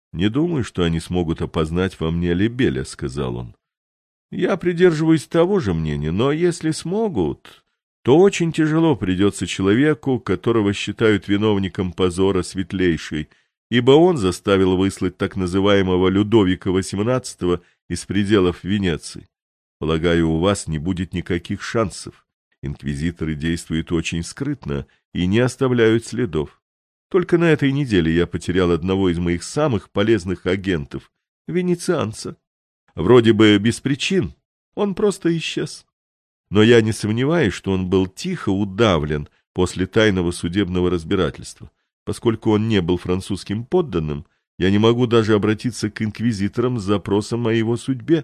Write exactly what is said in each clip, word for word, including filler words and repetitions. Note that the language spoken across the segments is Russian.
Не думаю, что они смогут опознать во мне Лебеля, — сказал он. Я придерживаюсь того же мнения, но если смогут, то очень тяжело придется человеку, которого считают виновником позора Светлейшей, ибо он заставил выслать так называемого Людовика восемнадцатого из пределов Венеции. Полагаю, у вас не будет никаких шансов. Инквизиторы действуют очень скрытно и не оставляют следов. Только на этой неделе я потерял одного из моих самых полезных агентов, венецианца. Вроде бы без причин, он просто исчез. Но я не сомневаюсь, что он был тихо удавлен после тайного судебного разбирательства. Поскольку он не был французским подданным, я не могу даже обратиться к инквизиторам с запросом о его судьбе.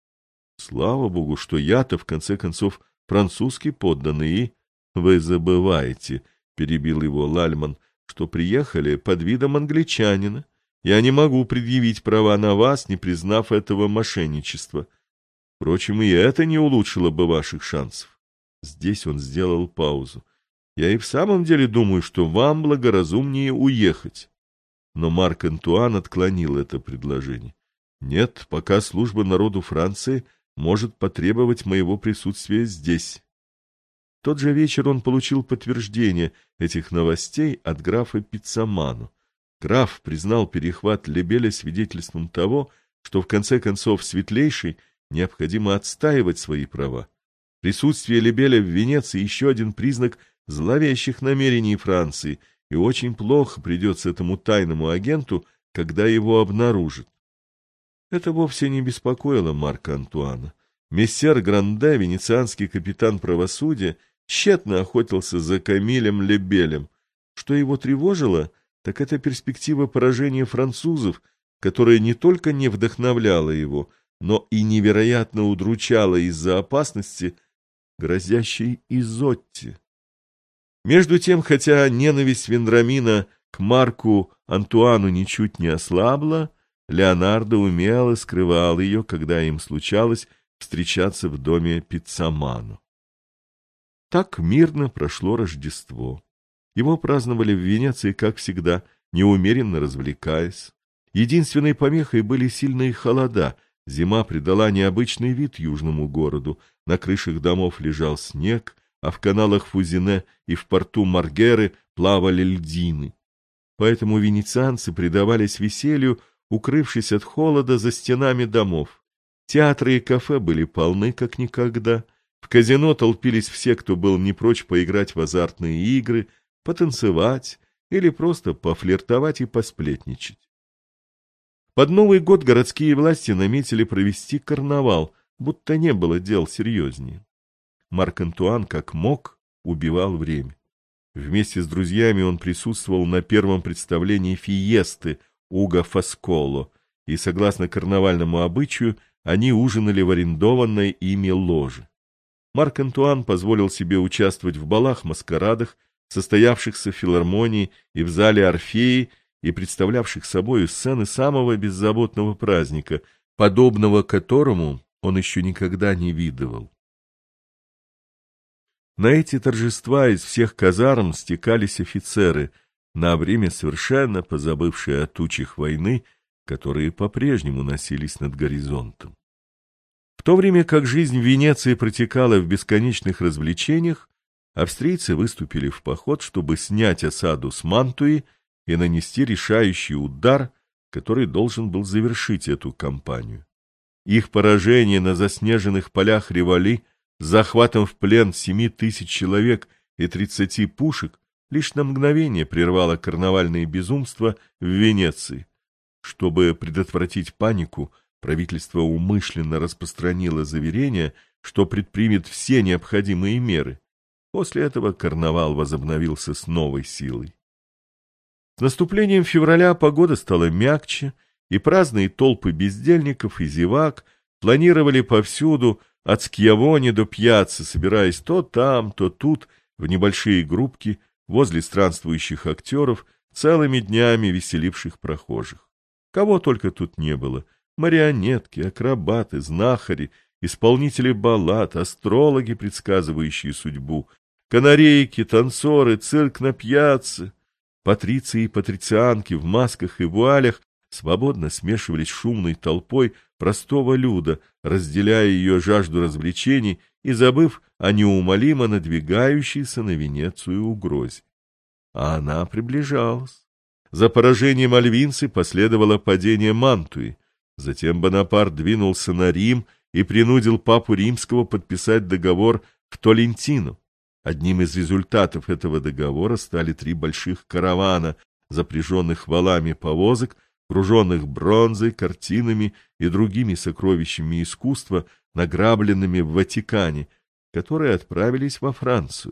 Слава богу, что я-то, в конце концов, французский подданный, и... Вы забываете, — перебил его Лальман, — что приехали под видом англичанина. Я не могу предъявить права на вас, не признав этого мошенничества. Впрочем, и это не улучшило бы ваших шансов. Здесь он сделал паузу. Я и в самом деле думаю, что вам благоразумнее уехать. Но Марк Антуан отклонил это предложение. Нет, пока служба народу Франции может потребовать моего присутствия здесь. В тот же вечер он получил подтверждение этих новостей от графа Пиццамано. Граф признал перехват Лебеля свидетельством того, что в конце концов Светлейшей необходимо отстаивать свои права. Присутствие Лебеля в Венеции — еще один признак зловещих намерений Франции, и очень плохо придется этому тайному агенту, когда его обнаружат. Это вовсе не беспокоило Марка Антуана. Мессер Гранде, венецианский капитан правосудия, тщетно охотился за Камилем Лебелем. Что его тревожило, так это перспектива поражения французов, которая не только не вдохновляла его, но и невероятно удручала из-за опасности, грозящей Изотте. Между тем, хотя ненависть Вендрамина к Марку Антуану ничуть не ослабла, Леонардо умело скрывал ее, когда им случалось встречаться в доме Пиццамано. Так мирно прошло Рождество. Его праздновали в Венеции, как всегда, неумеренно развлекаясь. Единственной помехой были сильные холода. Зима придала необычный вид южному городу. На крышах домов лежал снег, а в каналах Фузине и в порту Маргеры плавали льдины. Поэтому венецианцы предавались веселью, укрывшись от холода за стенами домов. Театры и кафе были полны, как никогда. В казино толпились все, кто был не прочь поиграть в азартные игры, потанцевать или просто пофлиртовать и посплетничать. Под Новый год городские власти наметили провести карнавал, будто не было дел серьезнее. Марк Антуан, как мог, убивал время. Вместе с друзьями он присутствовал на первом представлении фиесты Уго Фасколо, и, согласно карнавальному обычаю, они ужинали в арендованной ими ложе. Марк Антуан позволил себе участвовать в балах-маскарадах, состоявшихся в филармонии и в зале Орфеи, и представлявших собою сцены самого беззаботного праздника, подобного которому он еще никогда не видывал. На эти торжества из всех казарм стекались офицеры, на время совершенно позабывшие о тучах войны, которые по-прежнему носились над горизонтом. В то время как жизнь в Венеции протекала в бесконечных развлечениях, австрийцы выступили в поход, чтобы снять осаду с Мантуи и нанести решающий удар, который должен был завершить эту кампанию. Их поражение на заснеженных полях Риволи с захватом в плен семи тысяч человек и тридцати пушек лишь на мгновение прервало карнавальные безумства в Венеции. Чтобы предотвратить панику, правительство умышленно распространило заверение, что предпримет все необходимые меры. После этого карнавал возобновился с новой силой. С наступлением февраля погода стала мягче, и праздные толпы бездельников и зевак планировали повсюду, от Скьявоне до Пьяцци, собираясь то там, то тут, в небольшие группки, возле странствующих актеров, целыми днями веселивших прохожих. Кого только тут не было: марионетки, акробаты, знахари, исполнители баллад, астрологи, предсказывающие судьбу, канарейки, танцоры, цирк на пьяцце. Патриции и патрицианки в масках и вуалях свободно смешивались с шумной толпой простого люда, разделяя ее жажду развлечений и забыв о неумолимо надвигающейся на Венецию угрозе. А она приближалась. За поражением альвинцы последовало падение Мантуи. Затем Бонапарт двинулся на Рим и принудил папу римского подписать договор в Толентино. Одним из результатов этого договора стали три больших каравана, запряженных валами повозок, груженных бронзой, картинами и другими сокровищами искусства, награбленными в Ватикане, которые отправились во Францию.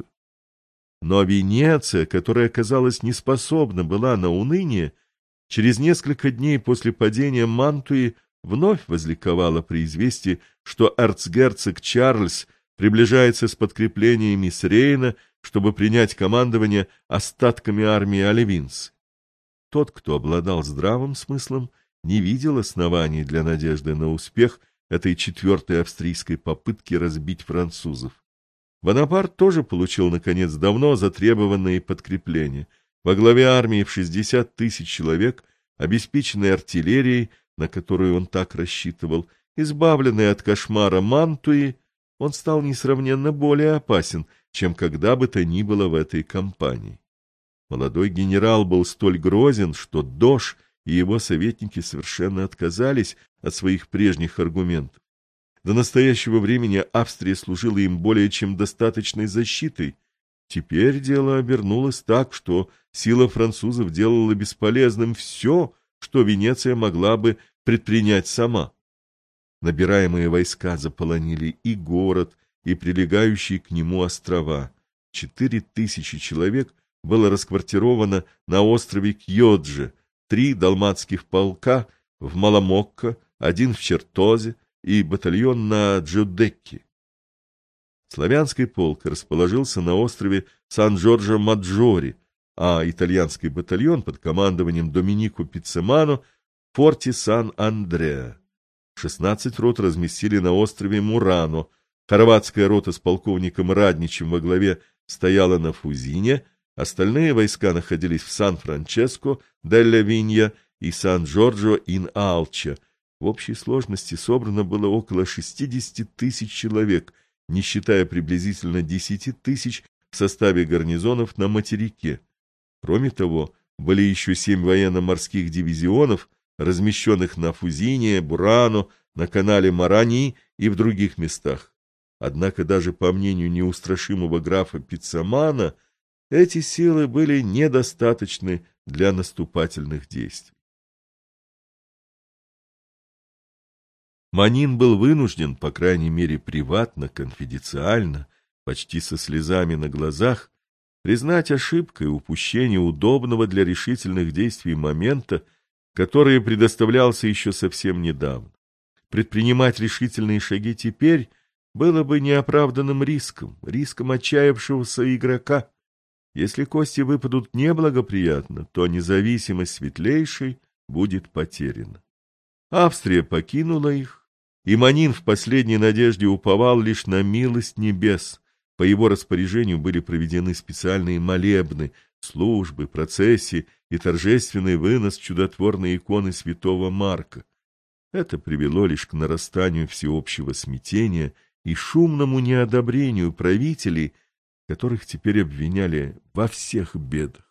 Но Венеция, которая, казалось, не способна была на уныние, через несколько дней после падения Мантуи вновь возликовала при известии, что эрцгерцог Чарльз приближается с подкреплениями с Рейна, чтобы принять командование остатками армии Оливинс. Тот, кто обладал здравым смыслом, не видел оснований для надежды на успех этой четвертой австрийской попытки разбить французов. Бонапарт тоже получил, наконец, давно затребованные подкрепления. Во главе армии в шестьдесят тысяч человек, обеспеченной артиллерией, на которую он так рассчитывал, избавленный от кошмара Мантуи, он стал несравненно более опасен, чем когда бы то ни было в этой кампании. Молодой генерал был столь грозен, что Дош и его советники совершенно отказались от своих прежних аргументов. До настоящего времени Австрия служила им более чем достаточной защитой. Теперь дело обернулось так, что сила французов делала бесполезным все, что Венеция могла бы предпринять сама. Набираемые войска заполонили и город, и прилегающие к нему острова. Четыре тысячи человек было расквартировано на острове Кьодже, три далматских полка в Маламокко, один в Чертозе и батальон на Джудекке. Славянский полк расположился на острове Сан-Джорджо-Маджоре, а итальянский батальон под командованием Доминико Пиццемано в форте Сан-Андреа. шестнадцать рот разместили на острове Мурано, хорватская рота с полковником Радничем во главе стояла на Фузине, остальные войска находились в Сан-Франческо, Делла-Винья и Сан-Джорджо-ин-Алча. В общей сложности собрано было около шестидесяти тысяч человек, не считая приблизительно десяти тысяч в составе гарнизонов на материке. Кроме того, были еще семь военно-морских дивизионов, размещенных на Фузине, Бурано, на канале Марани и в других местах. Однако даже по мнению неустрашимого графа Пиццамана, эти силы были недостаточны для наступательных действий. Манин был вынужден, по крайней мере приватно, конфиденциально, почти со слезами на глазах, признать ошибкой упущение удобного для решительных действий момента, который предоставлялся еще совсем недавно. Предпринимать решительные шаги теперь было бы неоправданным риском, риском отчаявшегося игрока. Если кости выпадут неблагоприятно, то независимость светлейшей будет потеряна. Австрия покинула их, и Манин в последней надежде уповал лишь на милость небес. По его распоряжению были проведены специальные молебны, службы, процессии и торжественный вынос чудотворной иконы святого Марка. Это привело лишь к нарастанию всеобщего смятения и шумному неодобрению правителей, которых теперь обвиняли во всех бедах.